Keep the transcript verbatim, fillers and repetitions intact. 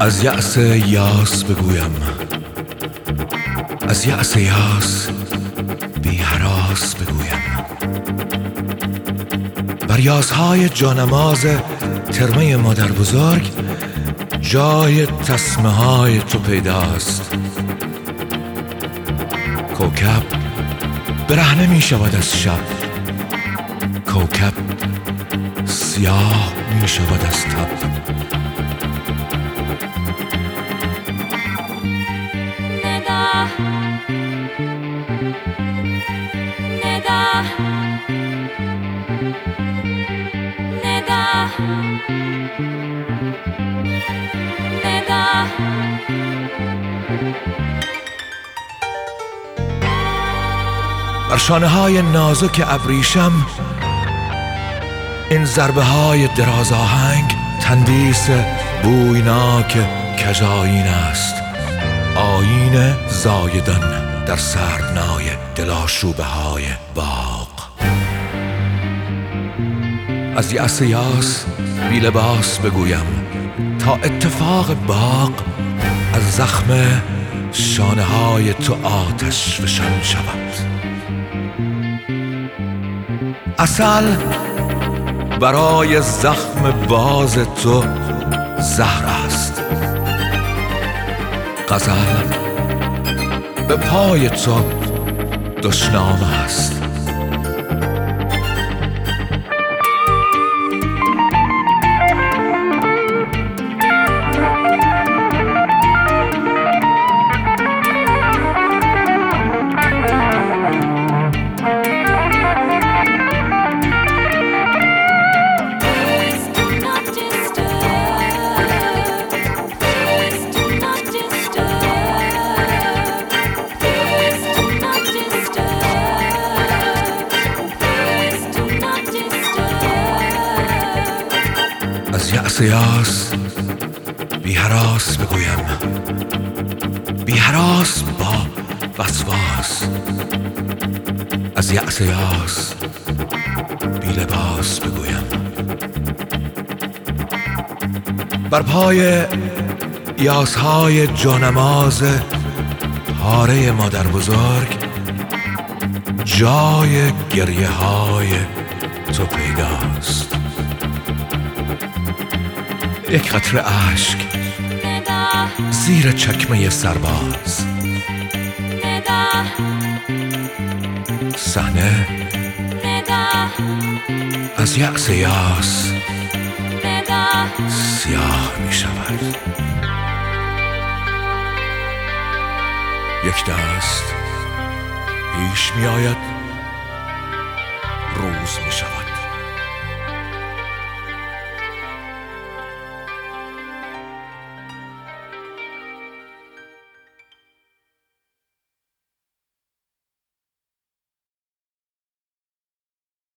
از یأس یاس بگویم، از یأس یاس بی هراس بگویم. بر یاسهای جانماز ترمه مادر بزرگ جای تسمه های تو پیداست. کوکب برهنه می شود از شب، کوکب سیاه می شود از تب. ندا ندا ندا ندا بر شانه های نازک ابریشم این ضربه های دراز آهنگ تندیس بویناک کژآیین است، آیین زایدان در سردنای دلاشوبه های باغ. از یأس یاس بی لباس بگویم تا اتفاق باغ از زخم شانه های تو آتش فشان شود. عسل برای زخم باز تو زهر است، غزل به پای تو دشنام است. از یأس یاس بی هراس بگویم، بی هراس با وسواس. از یأس یاس بی لباس بگویم. بر پای یاس های جانماز پاره مادر بزرگ جای گریه های تو پیداست. یک قطره اشک زیر چکمه سرباز، صحنه از یأس یاس سیاه می شود. یک دست پیش می آید، روز می شود.